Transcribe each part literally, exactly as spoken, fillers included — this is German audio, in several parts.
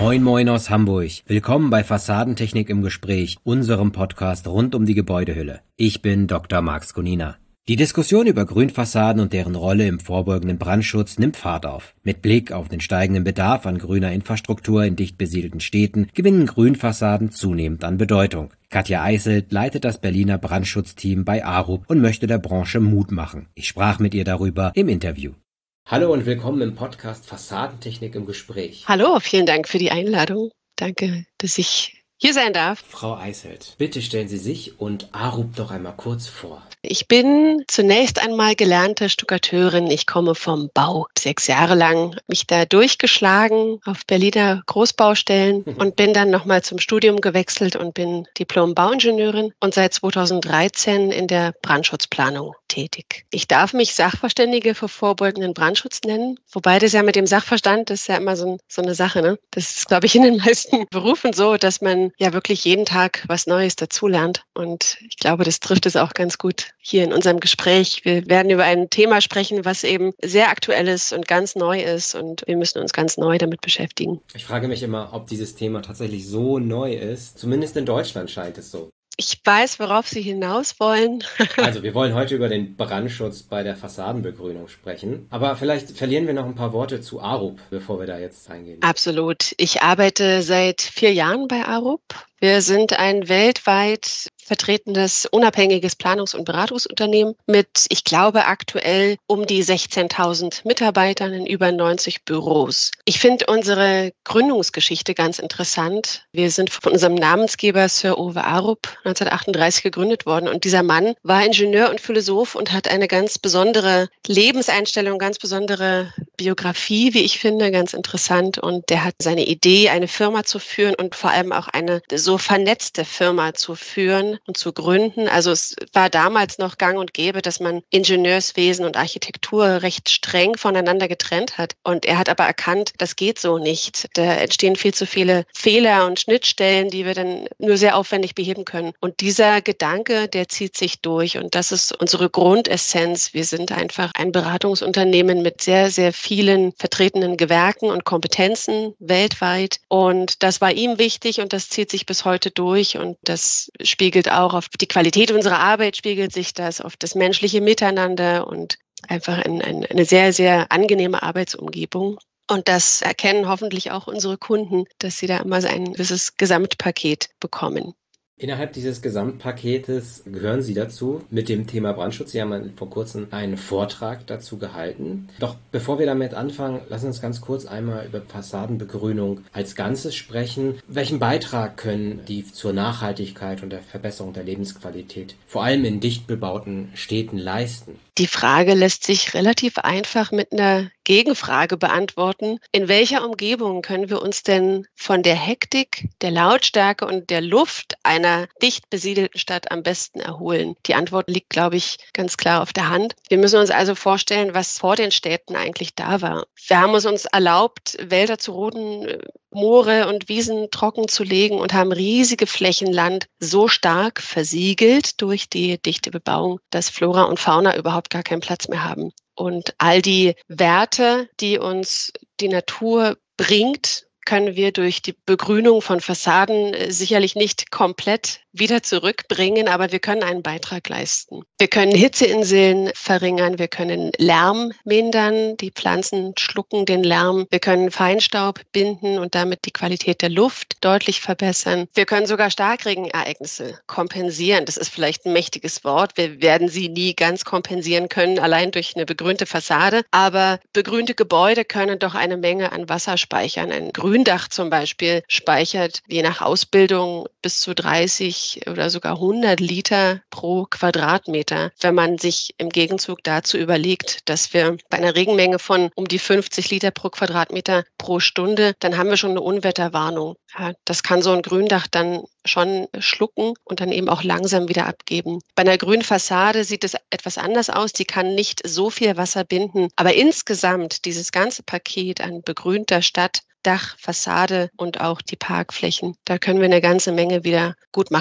Moin Moin aus Hamburg. Willkommen bei Fassadentechnik im Gespräch, unserem Podcast rund um die Gebäudehülle. Ich bin Doktor Marx Gunina. Die Diskussion über Grünfassaden und deren Rolle im vorbeugenden Brandschutz nimmt Fahrt auf. Mit Blick auf den steigenden Bedarf an grüner Infrastruktur in dicht besiedelten Städten gewinnen Grünfassaden zunehmend an Bedeutung. Katja Eißelt leitet das Berliner Brandschutzteam bei Arup und möchte der Branche Mut machen. Ich sprach mit ihr darüber im Interview. Hallo und willkommen im Podcast Fassadentechnik im Gespräch. Hallo, vielen Dank für die Einladung. Danke, dass ich hier sein darf. Frau Eißelt, bitte stellen Sie sich und Arup doch einmal kurz vor. Ich bin zunächst einmal gelernte Stuckateurin. Ich komme vom Bau. Sechs Jahre lang mich da durchgeschlagen auf Berliner Großbaustellen und bin dann nochmal zum Studium gewechselt und bin Diplom-Bauingenieurin und seit zweitausenddreizehn in der Brandschutzplanung tätig. Ich darf mich Sachverständige für vorbeugenden Brandschutz nennen, wobei das ja mit dem Sachverstand, das ist ja immer so, so eine Sache, ne? Das ist, glaube ich, in den meisten Berufen so, dass man ja wirklich jeden Tag was Neues dazulernt. Und ich glaube, das trifft es auch ganz gut hier in unserem Gespräch. Wir werden über ein Thema sprechen, was eben sehr aktuell ist und ganz neu ist und wir müssen uns ganz neu damit beschäftigen. Ich frage mich immer, ob dieses Thema tatsächlich so neu ist. Zumindest in Deutschland scheint es so. Ich weiß, worauf Sie hinaus wollen. Also, wir wollen heute über den Brandschutz bei der Fassadenbegrünung sprechen. Aber vielleicht verlieren wir noch ein paar Worte zu Arup, bevor wir da jetzt reingehen. Absolut. Ich arbeite seit vier Jahren bei Arup. Wir sind ein weltweit vertretendes, unabhängiges Planungs- und Beratungsunternehmen mit, ich glaube, aktuell um die sechzehntausend Mitarbeitern in über neunzig Büros. Ich finde unsere Gründungsgeschichte ganz interessant. Wir sind von unserem Namensgeber Sir Ove Arup neunzehnhundertachtunddreißig gegründet worden und dieser Mann war Ingenieur und Philosoph und hat eine ganz besondere Lebenseinstellung, ganz besondere Biografie, wie ich finde, ganz interessant und der hat seine Idee, eine Firma zu führen und vor allem auch eine so vernetzte Firma zu führen und zu gründen. Also es war damals noch gang und gäbe, dass man Ingenieurswesen und Architektur recht streng voneinander getrennt hat. Und er hat aber erkannt, das geht so nicht. Da entstehen viel zu viele Fehler und Schnittstellen, die wir dann nur sehr aufwendig beheben können. Und dieser Gedanke, der zieht sich durch. Und das ist unsere Grundessenz. Wir sind einfach ein Beratungsunternehmen mit sehr, sehr vielen vertretenen Gewerken und Kompetenzen weltweit. Und das war ihm wichtig und das zieht sich bis heute durch. Und das spiegelt auch auf die Qualität unserer Arbeit, spiegelt sich das auf das menschliche Miteinander und einfach ein, ein, eine sehr, sehr angenehme Arbeitsumgebung. Und das erkennen hoffentlich auch unsere Kunden, dass sie da immer so ein gewisses Gesamtpaket bekommen. Innerhalb dieses Gesamtpaketes gehören Sie dazu mit dem Thema Brandschutz. Sie haben vor kurzem einen Vortrag dazu gehalten. Doch bevor wir damit anfangen, lassen Sie uns ganz kurz einmal über Fassadenbegrünung als Ganzes sprechen. Welchen Beitrag können die zur Nachhaltigkeit und der Verbesserung der Lebensqualität vor allem in dicht bebauten Städten leisten? Die Frage lässt sich relativ einfach mit einer Gegenfrage beantworten. In welcher Umgebung können wir uns denn von der Hektik, der Lautstärke und der Luft einer dicht besiedelten Stadt am besten erholen? Die Antwort liegt, glaube ich, ganz klar auf der Hand. Wir müssen uns also vorstellen, was vor den Städten eigentlich da war. Wir haben es uns erlaubt, Wälder zu roden, Moore und Wiesen trocken zu legen und haben riesige Flächen Land so stark versiegelt durch die dichte Bebauung, dass Flora und Fauna überhaupt gar keinen Platz mehr haben. Und all die Werte, die uns die Natur bringt, können wir durch die Begrünung von Fassaden sicherlich nicht komplett wieder zurückbringen, aber wir können einen Beitrag leisten. Wir können Hitzeinseln verringern, wir können Lärm mindern, die Pflanzen schlucken den Lärm, wir können Feinstaub binden und damit die Qualität der Luft deutlich verbessern. Wir können sogar Starkregenereignisse kompensieren. Das ist vielleicht ein mächtiges Wort. Wir werden sie nie ganz kompensieren können, allein durch eine begrünte Fassade, aber begrünte Gebäude können doch eine Menge an Wasser speichern. Ein Gründach zum Beispiel speichert je nach Ausbildung bis zu dreißig oder sogar hundert Liter pro Quadratmeter. Wenn man sich im Gegenzug dazu überlegt, dass wir bei einer Regenmenge von um die fünfzig Liter pro Quadratmeter pro Stunde, dann haben wir schon eine Unwetterwarnung. Ja, das kann so ein Gründach dann schon schlucken und dann eben auch langsam wieder abgeben. Bei einer grünen Fassade sieht es etwas anders aus. Die kann nicht so viel Wasser binden. Aber insgesamt dieses ganze Paket an begrünter Stadt, Dach, Fassade und auch die Parkflächen, da können wir eine ganze Menge wieder gut machen.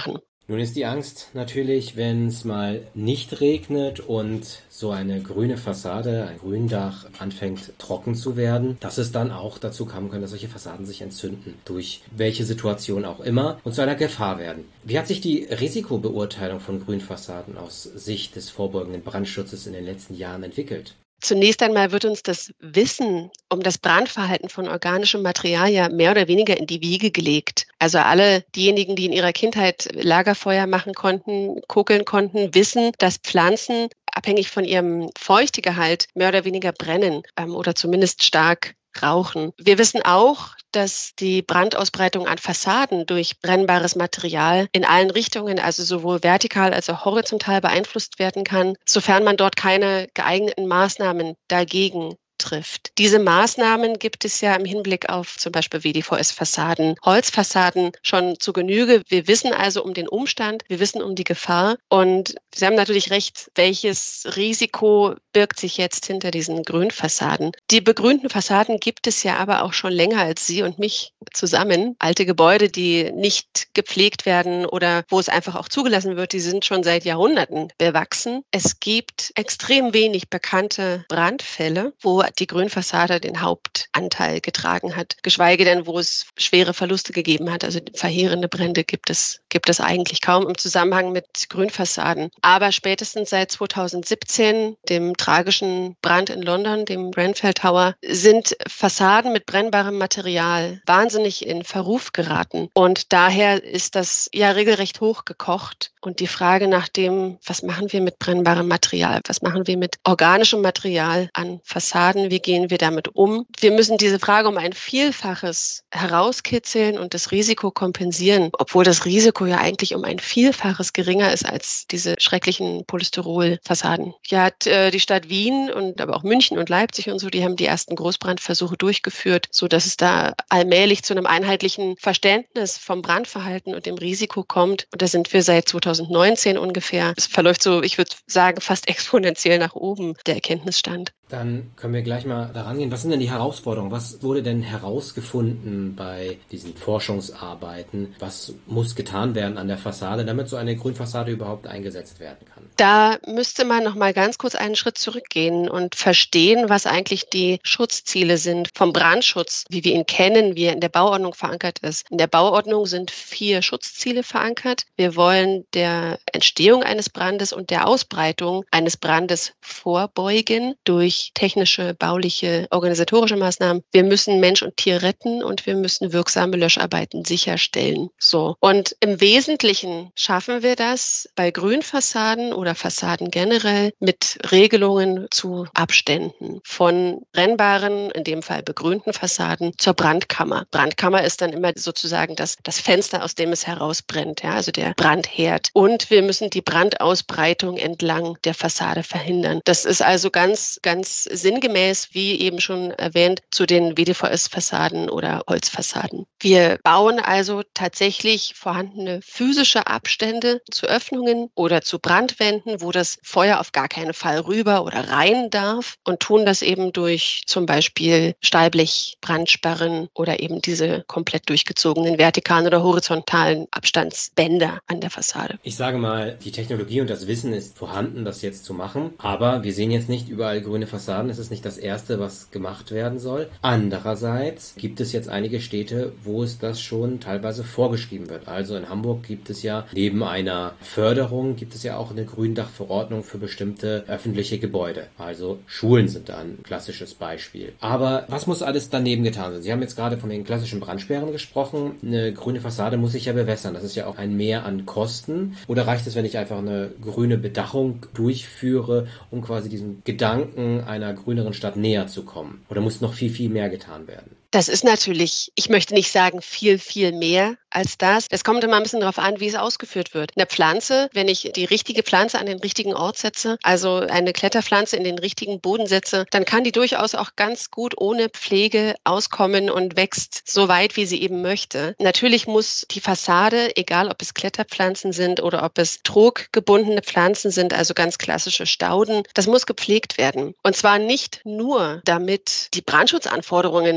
Nun ist die Angst natürlich, wenn es mal nicht regnet und so eine grüne Fassade, ein Gründach anfängt trocken zu werden, dass es dann auch dazu kommen kann, dass solche Fassaden sich entzünden, durch welche Situation auch immer und zu einer Gefahr werden. Wie hat sich die Risikobeurteilung von Grünfassaden aus Sicht des vorbeugenden Brandschutzes in den letzten Jahren entwickelt? Zunächst einmal wird uns das Wissen um das Brandverhalten von organischem Material ja mehr oder weniger in die Wiege gelegt. Also alle diejenigen, die in ihrer Kindheit Lagerfeuer machen konnten, kokeln konnten, wissen, dass Pflanzen abhängig von ihrem Feuchtegehalt mehr oder weniger brennen ähm, oder zumindest stark rauchen. Wir wissen auch, dass die Brandausbreitung an Fassaden durch brennbares Material in allen Richtungen, also sowohl vertikal als auch horizontal beeinflusst werden kann, sofern man dort keine geeigneten Maßnahmen dagegen trifft. Diese Maßnahmen gibt es ja im Hinblick auf zum Beispiel W D V S-Fassaden, Holzfassaden schon zu Genüge. Wir wissen also um den Umstand, wir wissen um die Gefahr und Sie haben natürlich recht, welches Risiko birgt sich jetzt hinter diesen Grünfassaden. Die begrünten Fassaden gibt es ja aber auch schon länger als Sie und mich zusammen. Alte Gebäude, die nicht gepflegt werden oder wo es einfach auch zugelassen wird, die sind schon seit Jahrhunderten bewachsen. Es gibt extrem wenig bekannte Brandfälle, wo die Grünfassade den Hauptanteil getragen hat, geschweige denn, wo es schwere Verluste gegeben hat. Also verheerende Brände gibt es, gibt es eigentlich kaum im Zusammenhang mit Grünfassaden. Aber spätestens seit zweitausendsiebzehn, dem tragischen Brand in London, dem Grenfell Tower, sind Fassaden mit brennbarem Material wahnsinnig in Verruf geraten. Und daher ist das ja regelrecht hochgekocht. Und die Frage nach dem, was machen wir mit brennbarem Material? Was machen wir mit organischem Material an Fassaden? Wie gehen wir damit um? Wir müssen diese Frage um ein Vielfaches herauskitzeln und das Risiko kompensieren, obwohl das Risiko ja eigentlich um ein Vielfaches geringer ist als diese schrecklichen Polystyrol-Fassaden. Ja, hat äh, die Stadt Wien und aber auch München und Leipzig und so, die haben die ersten Großbrandversuche durchgeführt, so dass es da allmählich zu einem einheitlichen Verständnis vom Brandverhalten und dem Risiko kommt. Und da sind wir seit zweitausendneunzehn ungefähr. Es verläuft so, ich würde sagen, fast exponentiell nach oben, der Erkenntnisstand. Dann können wir gleich mal daran gehen. Was sind denn die Herausforderungen? Was wurde denn herausgefunden bei diesen Forschungsarbeiten? Was muss getan werden an der Fassade, damit so eine Grünfassade überhaupt eingesetzt werden kann? Da müsste man noch mal ganz kurz einen Schritt zurückgehen und verstehen, was eigentlich die Schutzziele sind vom Brandschutz, wie wir ihn kennen, wie er in der Bauordnung verankert ist. In der Bauordnung sind vier Schutzziele verankert. Wir wollen der Entstehung eines Brandes und der Ausbreitung eines Brandes vorbeugen durch technische, bauliche, organisatorische Maßnahmen. Wir müssen Mensch und Tier retten und wir müssen wirksame Löscharbeiten sicherstellen. So. Und im Wesentlichen schaffen wir das bei Grünfassaden oder Fassaden generell mit Regelungen zu Abständen von brennbaren, in dem Fall begrünten Fassaden zur Brandkammer. Brandkammer ist dann immer sozusagen das, das Fenster, aus dem es herausbrennt, ja, also der Brandherd. Und wir müssen die Brandausbreitung entlang der Fassade verhindern. Das ist also ganz, ganz sinngemäß, wie eben schon erwähnt, zu den W D V S-Fassaden oder Holzfassaden. Wir bauen also tatsächlich vorhandene physische Abstände zu Öffnungen oder zu Brandwänden, wo das Feuer auf gar keinen Fall rüber oder rein darf und tun das eben durch zum Beispiel Stahlblechbrandsperren oder eben diese komplett durchgezogenen vertikalen oder horizontalen Abstandsbänder an der Fassade. Ich sage mal, die Technologie und das Wissen ist vorhanden, das jetzt zu machen, aber wir sehen jetzt nicht überall grüne Fassaden. Es ist nicht das Erste, was gemacht werden soll. Andererseits gibt es jetzt einige Städte, wo es das schon teilweise vorgeschrieben wird. Also in Hamburg gibt es ja neben einer Förderung gibt es ja auch eine Gründachverordnung für bestimmte öffentliche Gebäude. Also Schulen sind da ein klassisches Beispiel. Aber was muss alles daneben getan sein? Sie haben jetzt gerade von den klassischen Brandsperren gesprochen. Eine grüne Fassade muss sich ja bewässern. Das ist ja auch ein Mehr an Kosten. Oder reicht es, wenn ich einfach eine grüne Bedachung durchführe, um quasi diesem Gedanken einer grüneren Stadt näher zu kommen? Oder muss noch viel, viel mehr getan werden? Das ist natürlich, ich möchte nicht sagen viel, viel mehr als das. Es kommt immer ein bisschen darauf an, wie es ausgeführt wird. Eine Pflanze, wenn ich die richtige Pflanze an den richtigen Ort setze, also eine Kletterpflanze in den richtigen Boden setze, dann kann die durchaus auch ganz gut ohne Pflege auskommen und wächst so weit, wie sie eben möchte. Natürlich muss die Fassade, egal ob es Kletterpflanzen sind oder ob es troggebundene Pflanzen sind, also ganz klassische Stauden, das muss gepflegt werden. Und zwar nicht nur, damit die Brandschutzanforderungen erfüllt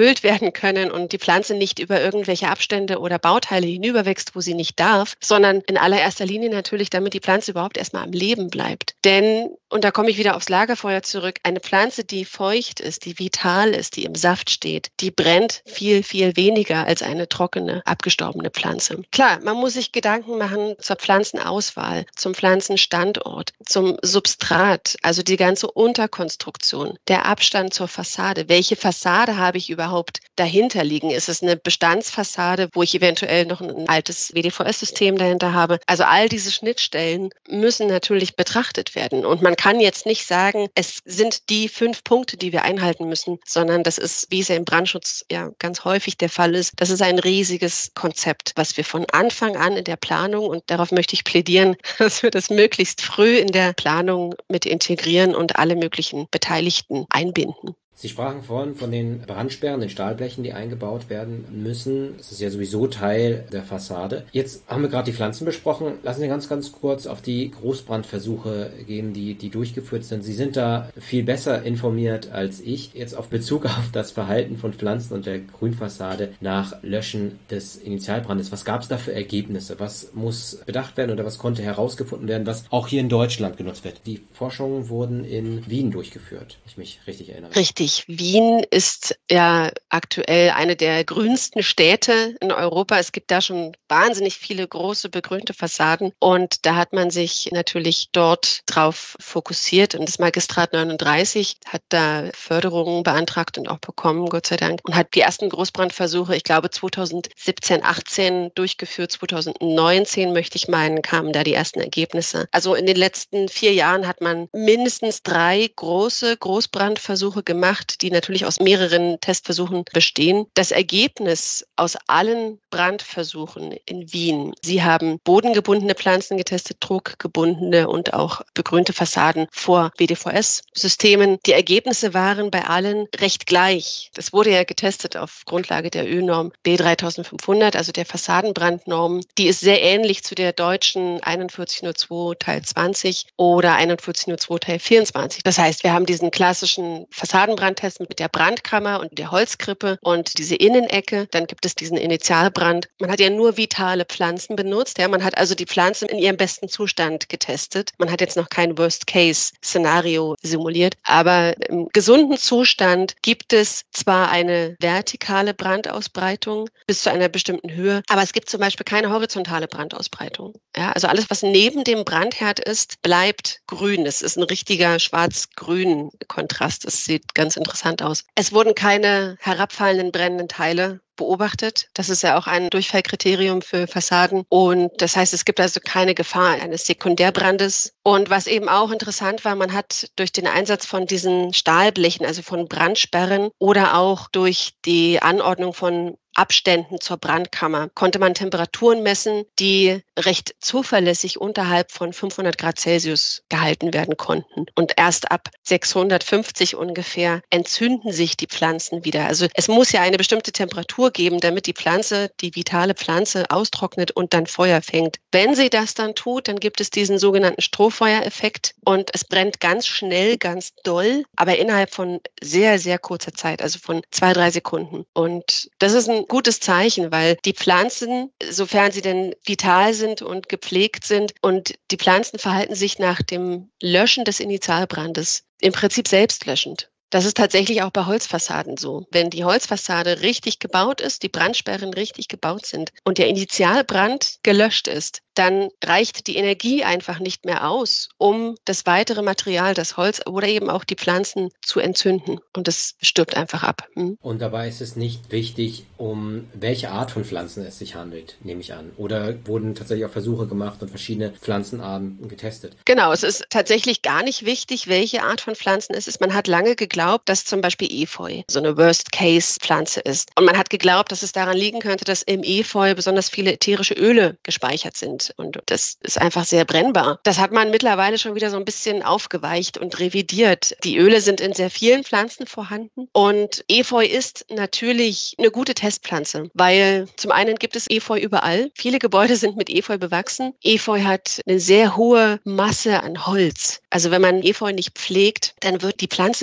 erfüllt werden können und die Pflanze nicht über irgendwelche Abstände oder Bauteile hinüberwächst, wo sie nicht darf, sondern in allererster Linie natürlich, damit die Pflanze überhaupt erstmal am Leben bleibt. Denn, und da komme ich wieder aufs Lagerfeuer zurück, eine Pflanze, die feucht ist, die vital ist, die im Saft steht, die brennt viel, viel weniger als eine trockene, abgestorbene Pflanze. Klar, man muss sich Gedanken machen zur Pflanzenauswahl, zum Pflanzenstandort, zum Substrat, also die ganze Unterkonstruktion, der Abstand zur Fassade. Welche Fassade habe ich überhaupt dahinter liegen? Ist es eine Bestandsfassade, wo ich eventuell noch ein altes W D V S-System dahinter habe? Also all diese Schnittstellen müssen natürlich betrachtet werden. Und man kann jetzt nicht sagen, es sind die fünf Punkte, die wir einhalten müssen, sondern das ist, wie es ja im Brandschutz ja ganz häufig der Fall ist, das ist ein riesiges Konzept, was wir von Anfang an in der Planung, und darauf möchte ich plädieren, dass wir das möglichst früh in der Planung mit integrieren und alle möglichen Beteiligten einbinden. Sie sprachen vorhin von den Brandsperren, den Stahlblechen, die eingebaut werden müssen. Das ist ja sowieso Teil der Fassade. Jetzt haben wir gerade die Pflanzen besprochen. Lassen Sie ganz, ganz kurz auf die Großbrandversuche gehen, die, die durchgeführt sind. Sie sind da viel besser informiert als ich. Jetzt auf Bezug auf das Verhalten von Pflanzen und der Grünfassade nach Löschen des Initialbrandes. Was gab es da für Ergebnisse? Was muss bedacht werden oder was konnte herausgefunden werden, was auch hier in Deutschland genutzt wird? Die Forschungen wurden in Wien durchgeführt, wenn ich mich richtig erinnere. Richtig. Wien ist ja aktuell eine der grünsten Städte in Europa. Es gibt da schon wahnsinnig viele große begrünte Fassaden und da hat man sich natürlich dort drauf fokussiert und das Magistrat neununddreißig hat da Förderungen beantragt und auch bekommen, Gott sei Dank, und hat die ersten Großbrandversuche, ich glaube zweitausendsiebzehn, achtzehn durchgeführt. zweitausendneunzehn, möchte ich meinen, kamen da die ersten Ergebnisse. Also in den letzten vier Jahren hat man mindestens drei große Großbrandversuche gemacht, die natürlich aus mehreren Testversuchen bestehen. Das Ergebnis aus allen Brandversuchen in Wien, sie haben bodengebundene Pflanzen getestet, druckgebundene und auch begrünte Fassaden vor W D V S-Systemen. Die Ergebnisse waren bei allen recht gleich. Das wurde ja getestet auf Grundlage der Ö-Norm B dreitausendfünfhundert, also der Fassadenbrandnorm. Die ist sehr ähnlich zu der deutschen einundvierzig null zwei Teil zwanzig oder einundvierzig null zwei Teil vierundzwanzig. Das heißt, wir haben diesen klassischen Fassadenbrand Test mit der Brandkammer und der Holzkrippe und diese Innenecke. Dann gibt es diesen Initialbrand. Man hat ja nur vitale Pflanzen benutzt. Ja, man hat also die Pflanzen in ihrem besten Zustand getestet. Man hat jetzt noch kein Worst-Case-Szenario simuliert. Aber im gesunden Zustand gibt es zwar eine vertikale Brandausbreitung bis zu einer bestimmten Höhe, aber es gibt zum Beispiel keine horizontale Brandausbreitung. Ja, also alles, was neben dem Brandherd ist, bleibt grün. Es ist ein richtiger schwarz-grün Kontrast. Es sieht ganz interessant aus. Es wurden keine herabfallenden brennenden Teile beobachtet. Das ist ja auch ein Durchfallkriterium für Fassaden. Und das heißt, es gibt also keine Gefahr eines Sekundärbrandes. Und was eben auch interessant war, man hat durch den Einsatz von diesen Stahlblechen, also von Brandsperren oder auch durch die Anordnung von Abständen zur Brandkammer konnte man Temperaturen messen, die recht zuverlässig unterhalb von fünfhundert Grad Celsius gehalten werden konnten. Und erst ab sechshundertfünfzig ungefähr entzünden sich die Pflanzen wieder. Also es muss ja eine bestimmte Temperatur geben, damit die Pflanze, die vitale Pflanze austrocknet und dann Feuer fängt. Wenn sie das dann tut, dann gibt es diesen sogenannten Strohfeuereffekt und es brennt ganz schnell, ganz doll, aber innerhalb von sehr, sehr kurzer Zeit, also von zwei, drei Sekunden. Und das ist ein gutes Zeichen, weil die Pflanzen, sofern sie denn vital sind und gepflegt sind, und die Pflanzen verhalten sich nach dem Löschen des Initialbrandes im Prinzip selbstlöschend. Das ist tatsächlich auch bei Holzfassaden so. Wenn die Holzfassade richtig gebaut ist, die Brandsperren richtig gebaut sind und der Initialbrand gelöscht ist, dann reicht die Energie einfach nicht mehr aus, um das weitere Material, das Holz oder eben auch die Pflanzen zu entzünden. Und das stirbt einfach ab. Hm. Und dabei ist es nicht wichtig, um welche Art von Pflanzen es sich handelt, nehme ich an. Oder wurden tatsächlich auch Versuche gemacht und verschiedene Pflanzenarten getestet? Genau, es ist tatsächlich gar nicht wichtig, welche Art von Pflanzen es ist. Man hat lange geglaubt, dass zum Beispiel Efeu so eine Worst-Case-Pflanze ist. Und man hat geglaubt, dass es daran liegen könnte, dass im Efeu besonders viele ätherische Öle gespeichert sind. Und das ist einfach sehr brennbar. Das hat man mittlerweile schon wieder so ein bisschen aufgeweicht und revidiert. Die Öle sind in sehr vielen Pflanzen vorhanden. Und Efeu ist natürlich eine gute Testpflanze, weil zum einen gibt es Efeu überall. Viele Gebäude sind mit Efeu bewachsen. Efeu hat eine sehr hohe Masse an Holz. Also wenn man Efeu nicht pflegt, dann wird die Pflanze wird immer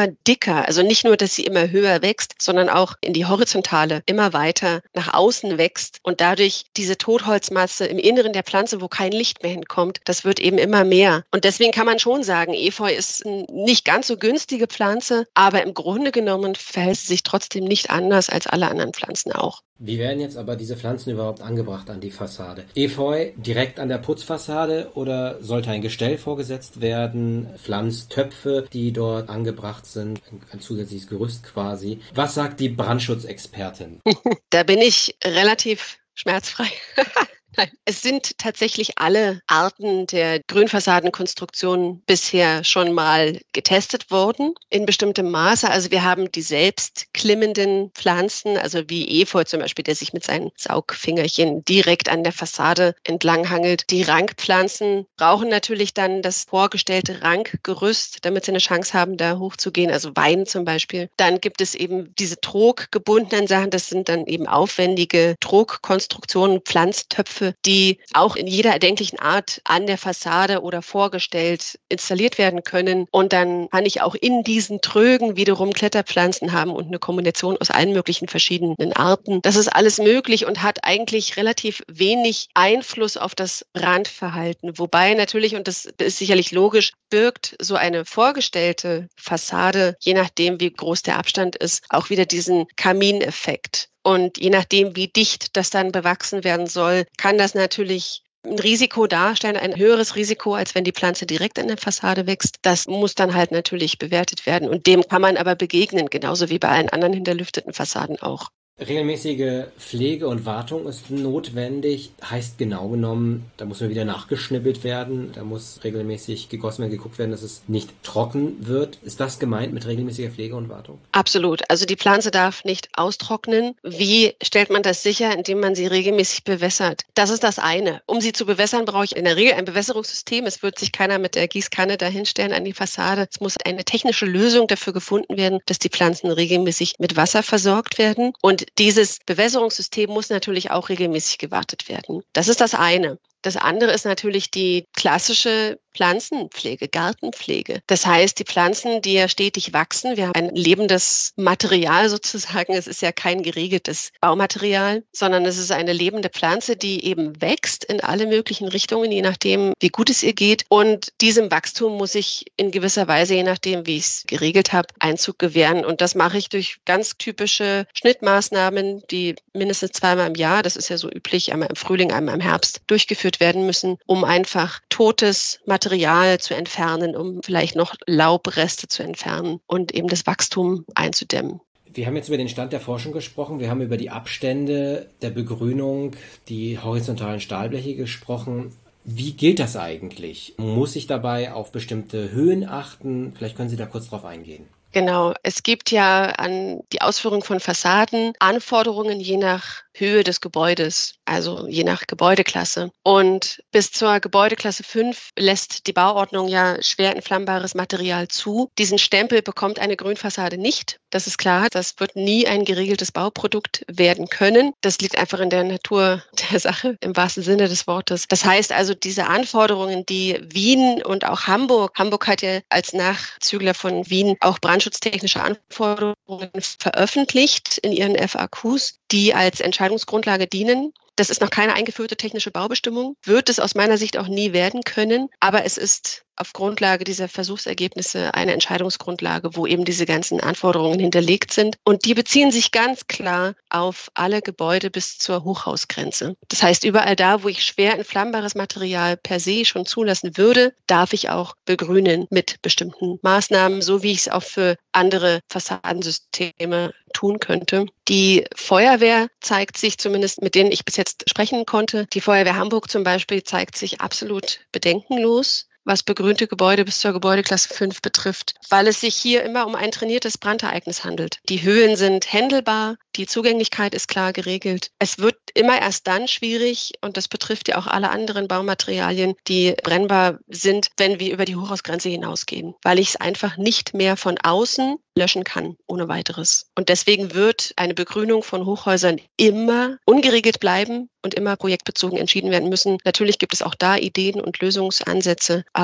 immer dicker. Also nicht nur, dass sie immer höher wächst, sondern auch in die Horizontale immer weiter nach außen wächst und dadurch diese Totholzmasse im Inneren der Pflanze, wo kein Licht mehr hinkommt, das wird eben immer mehr. Und deswegen kann man schon sagen, Efeu ist eine nicht ganz so günstige Pflanze, aber im Grunde genommen verhält sie sich trotzdem nicht anders als alle anderen Pflanzen auch. Wie werden jetzt aber diese Pflanzen überhaupt angebracht an die Fassade? Efeu direkt an der Putzfassade oder sollte ein Gestell vorgesetzt werden? Pflanztöpfe, die dort angebracht sind, ein zusätzliches Gerüst quasi. Was sagt die Brandschutzexpertin? Da bin ich relativ schmerzfrei. Nein, es sind tatsächlich alle Arten der Grünfassadenkonstruktion bisher schon mal getestet worden in bestimmtem Maße. Also wir haben die selbstklimmenden Pflanzen, also wie Efeu zum Beispiel, der sich mit seinen Saugfingerchen direkt an der Fassade entlanghangelt. Die Rankpflanzen brauchen natürlich dann das vorgestellte Rankgerüst, damit sie eine Chance haben, da hochzugehen. Also Wein zum Beispiel. Dann gibt es eben diese troggebundenen Sachen. Das sind dann eben aufwendige Trogkonstruktionen, Pflanztöpfe, die auch in jeder erdenklichen Art an der Fassade oder vorgestellt installiert werden können. Und dann kann ich auch in diesen Trögen wiederum Kletterpflanzen haben und eine Kombination aus allen möglichen verschiedenen Arten. Das ist alles möglich und hat eigentlich relativ wenig Einfluss auf das Brandverhalten. Wobei natürlich, und das ist sicherlich logisch, birgt so eine vorgestellte Fassade, je nachdem wie groß der Abstand ist, auch wieder diesen Kamineffekt. Und je nachdem, wie dicht das dann bewachsen werden soll, kann das natürlich ein Risiko darstellen, ein höheres Risiko, als wenn die Pflanze direkt an der Fassade wächst. Das muss dann halt natürlich bewertet werden. Und dem kann man aber begegnen, genauso wie bei allen anderen hinterlüfteten Fassaden auch. Regelmäßige Pflege und Wartung ist notwendig. Heißt genau genommen, da muss man wieder nachgeschnibbelt werden. Da muss regelmäßig gegossen werden, geguckt werden, dass es nicht trocken wird. Ist das gemeint mit regelmäßiger Pflege und Wartung? Absolut. Also die Pflanze darf nicht austrocknen. Wie stellt man das sicher? Indem man sie regelmäßig bewässert. Das ist das eine. Um sie zu bewässern, brauche ich in der Regel ein Bewässerungssystem. Es wird sich keiner mit der Gießkanne dahinstellen an die Fassade. Es muss eine technische Lösung dafür gefunden werden, dass die Pflanzen regelmäßig mit Wasser versorgt werden. Und dieses Bewässerungssystem muss natürlich auch regelmäßig gewartet werden. Das ist das eine. Das andere ist natürlich die klassische Pflanzenpflege, Gartenpflege. Das heißt, die Pflanzen, die ja stetig wachsen, wir haben ein lebendes Material sozusagen. Es ist ja kein geregeltes Baumaterial, sondern es ist eine lebende Pflanze, die eben wächst in alle möglichen Richtungen, je nachdem, wie gut es ihr geht. Und diesem Wachstum muss ich in gewisser Weise, je nachdem, wie ich es geregelt habe, Einzug gewähren. Und das mache ich durch ganz typische Schnittmaßnahmen, die mindestens zweimal im Jahr, das ist ja so üblich, einmal im Frühling, einmal im Herbst, durchgeführt werden müssen, um einfach totes Material zu entfernen, um vielleicht noch Laubreste zu entfernen und eben das Wachstum einzudämmen. Wir haben jetzt über den Stand der Forschung gesprochen, wir haben über die Abstände der Begrünung, die horizontalen Stahlbleche gesprochen. Wie gilt das eigentlich? Muss ich dabei auf bestimmte Höhen achten? Vielleicht können Sie da kurz drauf eingehen. Genau, es gibt ja an die Ausführung von Fassaden Anforderungen je nach Höhe des Gebäudes, also je nach Gebäudeklasse. Und bis zur Gebäudeklasse fünf lässt die Bauordnung ja schwer entflammbares Material zu. Diesen Stempel bekommt eine Grünfassade nicht. Das ist klar, das wird nie ein geregeltes Bauprodukt werden können. Das liegt einfach in der Natur der Sache, im wahrsten Sinne des Wortes. Das heißt also, diese Anforderungen, die Wien und auch Hamburg, Hamburg hat ja als Nachzügler von Wien auch brandschutztechnische Anforderungen veröffentlicht in ihren F A Qs, die als Entscheidungsgrundlage dienen. Das ist noch keine eingeführte technische Baubestimmung, wird es aus meiner Sicht auch nie werden können, aber es ist auf Grundlage dieser Versuchsergebnisse eine Entscheidungsgrundlage, wo eben diese ganzen Anforderungen hinterlegt sind. Und die beziehen sich ganz klar auf alle Gebäude bis zur Hochhausgrenze. Das heißt, überall da, wo ich schwer entflammbares Material per se schon zulassen würde, darf ich auch begrünen mit bestimmten Maßnahmen, so wie ich es auch für andere Fassadensysteme tun könnte. Die Feuerwehr zeigt sich zumindest, mit denen ich bis jetzt sprechen konnte, die Feuerwehr Hamburg zum Beispiel zeigt sich absolut bedenkenlos, was begrünte Gebäude bis zur Gebäudeklasse fünf betrifft, weil es sich hier immer um ein trainiertes Brandereignis handelt. Die Höhen sind händelbar, die Zugänglichkeit ist klar geregelt. Es wird immer erst dann schwierig, und das betrifft ja auch alle anderen Baumaterialien, die brennbar sind, wenn wir über die Hochhausgrenze hinausgehen, weil ich es einfach nicht mehr von außen löschen kann, ohne weiteres. Und deswegen wird eine Begrünung von Hochhäusern immer ungeregelt bleiben und immer projektbezogen entschieden werden müssen. Natürlich gibt es auch da Ideen und Lösungsansätze, aber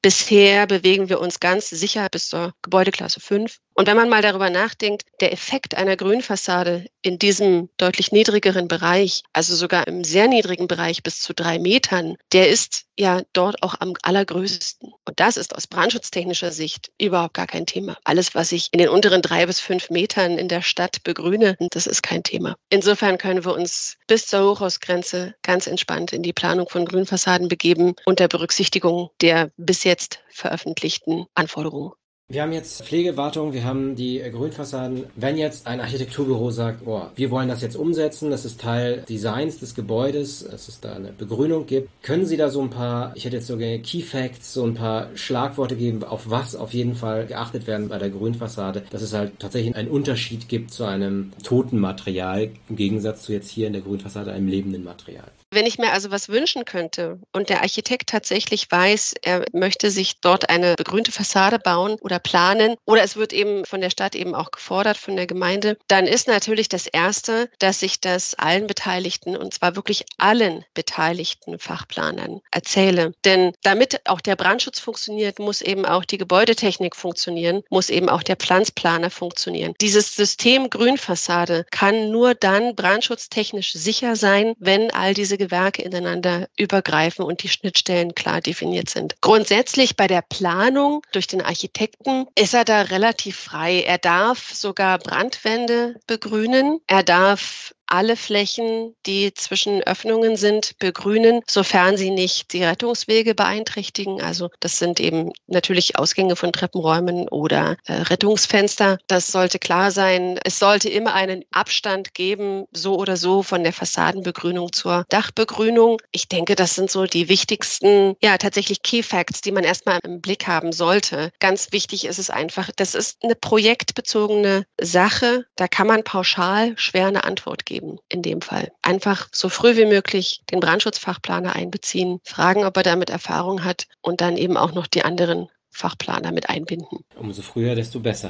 Bisher bewegen wir uns ganz sicher bis zur Gebäudeklasse fünf. Und wenn man mal darüber nachdenkt, der Effekt einer Grünfassade in diesem deutlich niedrigeren Bereich, also sogar im sehr niedrigen Bereich bis zu drei Metern, der ist ja dort auch am allergrößten. Und das ist aus brandschutztechnischer Sicht überhaupt gar kein Thema. Alles, was ich in den unteren drei bis fünf Metern in der Stadt begrüne, das ist kein Thema. Insofern können wir uns bis zur Hochhausgrenze ganz entspannt in die Planung von Grünfassaden begeben, unter Berücksichtigung der bis jetzt veröffentlichten Anforderungen. Wir haben jetzt Pflegewartung, wir haben die Grünfassaden. Wenn jetzt ein Architekturbüro sagt, oh, wir wollen das jetzt umsetzen, das ist Teil des Designs des Gebäudes, dass es da eine Begrünung gibt, können Sie da so ein paar, ich hätte jetzt so gerne Key Facts, so ein paar Schlagworte geben, auf was auf jeden Fall geachtet werden bei der Grünfassade, dass es halt tatsächlich einen Unterschied gibt zu einem toten Material, im Gegensatz zu jetzt hier in der Grünfassade einem lebenden Material. Wenn ich mir also was wünschen könnte und der Architekt tatsächlich weiß, er möchte sich dort eine begrünte Fassade bauen oder planen oder es wird eben von der Stadt eben auch gefordert, von der Gemeinde, dann ist natürlich das Erste, dass ich das allen Beteiligten und zwar wirklich allen beteiligten Fachplanern erzähle. Denn damit auch der Brandschutz funktioniert, muss eben auch die Gebäudetechnik funktionieren, muss eben auch der Pflanzplaner funktionieren. Dieses System Grünfassade kann nur dann brandschutztechnisch sicher sein, wenn all diese Gewerke ineinander übergreifen und die Schnittstellen klar definiert sind. Grundsätzlich bei der Planung durch den Architekten ist er da relativ frei. Er darf sogar Brandwände begrünen. Er darf alle Flächen, die zwischen Öffnungen sind, begrünen, sofern sie nicht die Rettungswege beeinträchtigen. Also das sind eben natürlich Ausgänge von Treppenräumen oder äh, Rettungsfenster. Das sollte klar sein. Es sollte immer einen Abstand geben, so oder so, von der Fassadenbegrünung zur Dachbegrünung. Ich denke, das sind so die wichtigsten, ja, tatsächlich Key Facts, die man erstmal im Blick haben sollte. Ganz wichtig ist es einfach, das ist eine projektbezogene Sache. Da kann man pauschal schwer eine Antwort geben. In dem Fall. Einfach so früh wie möglich den Brandschutzfachplaner einbeziehen, fragen, ob er damit Erfahrung hat und dann eben auch noch die anderen Fachplaner mit einbinden. Umso früher, desto besser.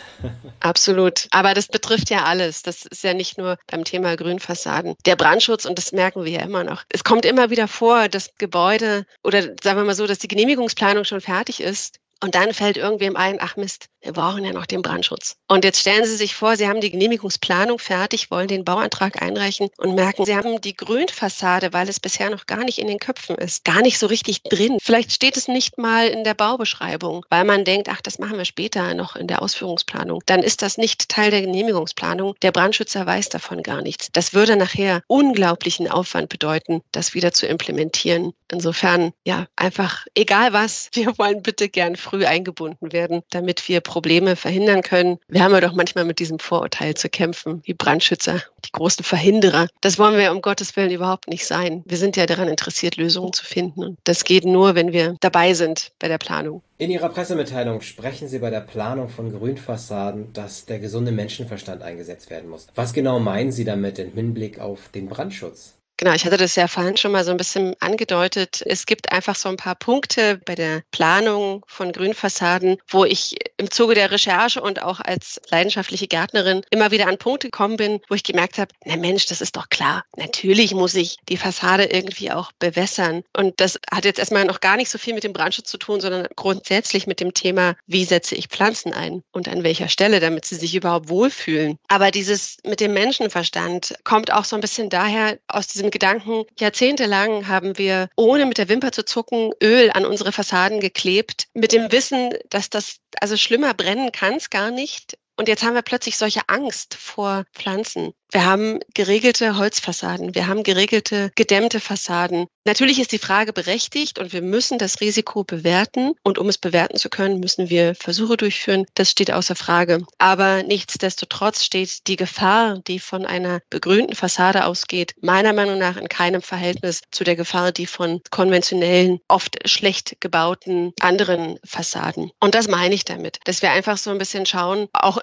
Absolut. Aber das betrifft ja alles. Das ist ja nicht nur beim Thema Grünfassaden. Der Brandschutz, und das merken wir ja immer noch. Es kommt immer wieder vor, dass Gebäude oder sagen wir mal so, dass die Genehmigungsplanung schon fertig ist. Und dann fällt irgendwem ein, ach Mist, wir brauchen ja noch den Brandschutz. Und jetzt stellen Sie sich vor, Sie haben die Genehmigungsplanung fertig, wollen den Bauantrag einreichen und merken, Sie haben die Grünfassade, weil es bisher noch gar nicht in den Köpfen ist, gar nicht so richtig drin. Vielleicht steht es nicht mal in der Baubeschreibung, weil man denkt, ach, das machen wir später noch in der Ausführungsplanung. Dann ist das nicht Teil der Genehmigungsplanung. Der Brandschützer weiß davon gar nichts. Das würde nachher unglaublichen Aufwand bedeuten, das wieder zu implementieren. Insofern, ja, einfach egal was, wir wollen bitte gern früh eingebunden werden, damit wir Probleme verhindern können. Wir haben ja doch manchmal mit diesem Vorurteil zu kämpfen, die Brandschützer, die großen Verhinderer. Das wollen wir um Gottes Willen überhaupt nicht sein. Wir sind ja daran interessiert, Lösungen zu finden. Und das geht nur, wenn wir dabei sind bei der Planung. In Ihrer Pressemitteilung sprechen Sie bei der Planung von Grünfassaden, dass der gesunde Menschenverstand eingesetzt werden muss. Was genau meinen Sie damit im Hinblick auf den Brandschutz? Genau, ich hatte das ja vorhin schon mal so ein bisschen angedeutet. Es gibt einfach so ein paar Punkte bei der Planung von Grünfassaden, wo ich im Zuge der Recherche und auch als leidenschaftliche Gärtnerin immer wieder an Punkte gekommen bin, wo ich gemerkt habe, na Mensch, das ist doch klar. Natürlich muss ich die Fassade irgendwie auch bewässern. Und das hat jetzt erstmal noch gar nicht so viel mit dem Brandschutz zu tun, sondern grundsätzlich mit dem Thema, wie setze ich Pflanzen ein und an welcher Stelle, damit sie sich überhaupt wohlfühlen. Aber dieses mit dem Menschenverstand kommt auch so ein bisschen daher aus diesem Gedanken, jahrzehntelang haben wir, ohne mit der Wimper zu zucken, Öl an unsere Fassaden geklebt, mit dem Wissen, dass das, also schlimmer brennen kann es gar nicht. Und jetzt haben wir plötzlich solche Angst vor Pflanzen. Wir haben geregelte Holzfassaden, wir haben geregelte, gedämmte Fassaden. Natürlich ist die Frage berechtigt und wir müssen das Risiko bewerten. Und um es bewerten zu können, müssen wir Versuche durchführen. Das steht außer Frage. Aber nichtsdestotrotz steht die Gefahr, die von einer begrünten Fassade ausgeht, meiner Meinung nach in keinem Verhältnis zu der Gefahr, die von konventionellen, oft schlecht gebauten anderen Fassaden. Und das meine ich damit, dass wir einfach so ein bisschen schauen, auch im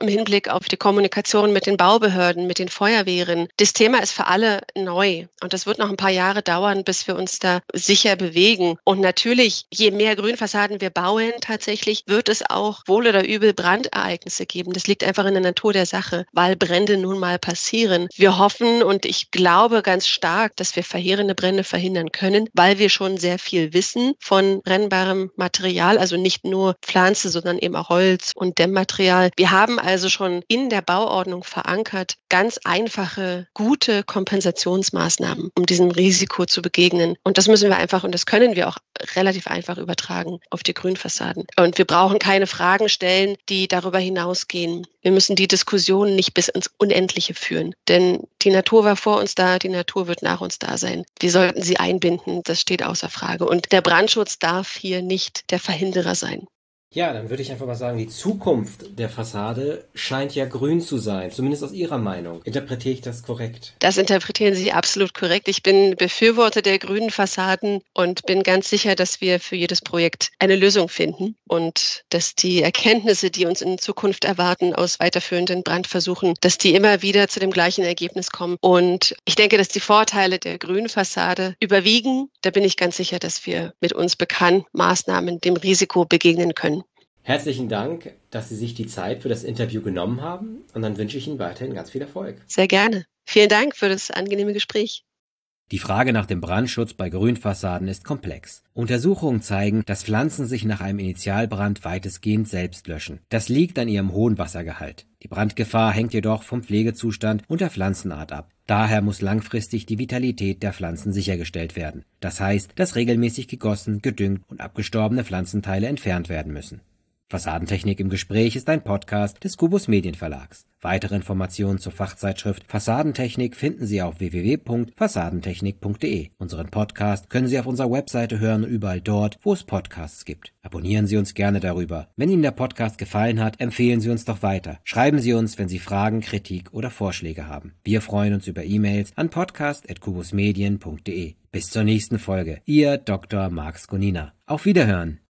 im Hinblick auf die Kommunikation mit den Baubehörden, mit den Feuerwehren. Das Thema ist für alle neu und das wird noch ein paar Jahre dauern, bis wir uns da sicher bewegen. Und natürlich, je mehr Grünfassaden wir bauen, tatsächlich wird es auch wohl oder übel Brandereignisse geben. Das liegt einfach in der Natur der Sache, weil Brände nun mal passieren. Wir hoffen und ich glaube ganz stark, dass wir verheerende Brände verhindern können, weil wir schon sehr viel wissen von brennbarem Material, also nicht nur Pflanze, sondern eben auch Holz und Dämmmaterial. Wir haben also schon in der Bauordnung verankert ganz einfache, gute Kompensationsmaßnahmen, um diesem Risiko zu begegnen. Und das müssen wir einfach und das können wir auch relativ einfach übertragen auf die Grünfassaden. Und wir brauchen keine Fragen stellen, die darüber hinausgehen. Wir müssen die Diskussion nicht bis ins Unendliche führen. Denn die Natur war vor uns da, die Natur wird nach uns da sein. Wir sollten sie einbinden, das steht außer Frage. Und der Brandschutz darf hier nicht der Verhinderer sein. Ja, dann würde ich einfach mal sagen, die Zukunft der Fassade scheint ja grün zu sein, zumindest aus Ihrer Meinung. Interpretiere ich das korrekt? Das interpretieren Sie absolut korrekt. Ich bin Befürworter der grünen Fassaden und bin ganz sicher, dass wir für jedes Projekt eine Lösung finden und dass die Erkenntnisse, die uns in Zukunft erwarten aus weiterführenden Brandversuchen, dass die immer wieder zu dem gleichen Ergebnis kommen. Und ich denke, dass die Vorteile der grünen Fassade überwiegen. Da bin ich ganz sicher, dass wir mit uns bekannten Maßnahmen dem Risiko begegnen können. Herzlichen Dank, dass Sie sich die Zeit für das Interview genommen haben und dann wünsche ich Ihnen weiterhin ganz viel Erfolg. Sehr gerne. Vielen Dank für das angenehme Gespräch. Die Frage nach dem Brandschutz bei Grünfassaden ist komplex. Untersuchungen zeigen, dass Pflanzen sich nach einem Initialbrand weitestgehend selbst löschen. Das liegt an ihrem hohen Wassergehalt. Die Brandgefahr hängt jedoch vom Pflegezustand und der Pflanzenart ab. Daher muss langfristig die Vitalität der Pflanzen sichergestellt werden. Das heißt, dass regelmäßig gegossen, gedüngt und abgestorbene Pflanzenteile entfernt werden müssen. Fassadentechnik im Gespräch ist ein Podcast des Kubus Medienverlags. Weitere Informationen zur Fachzeitschrift Fassadentechnik finden Sie auf w w w punkt fassadentechnik punkt d e. Unseren Podcast können Sie auf unserer Webseite hören und überall dort, wo es Podcasts gibt. Abonnieren Sie uns gerne darüber. Wenn Ihnen der Podcast gefallen hat, empfehlen Sie uns doch weiter. Schreiben Sie uns, wenn Sie Fragen, Kritik oder Vorschläge haben. Wir freuen uns über E-Mails an podcast at kubusmedien punkt d e. Bis zur nächsten Folge. Ihr Doktor Marx Gonina. Auf Wiederhören.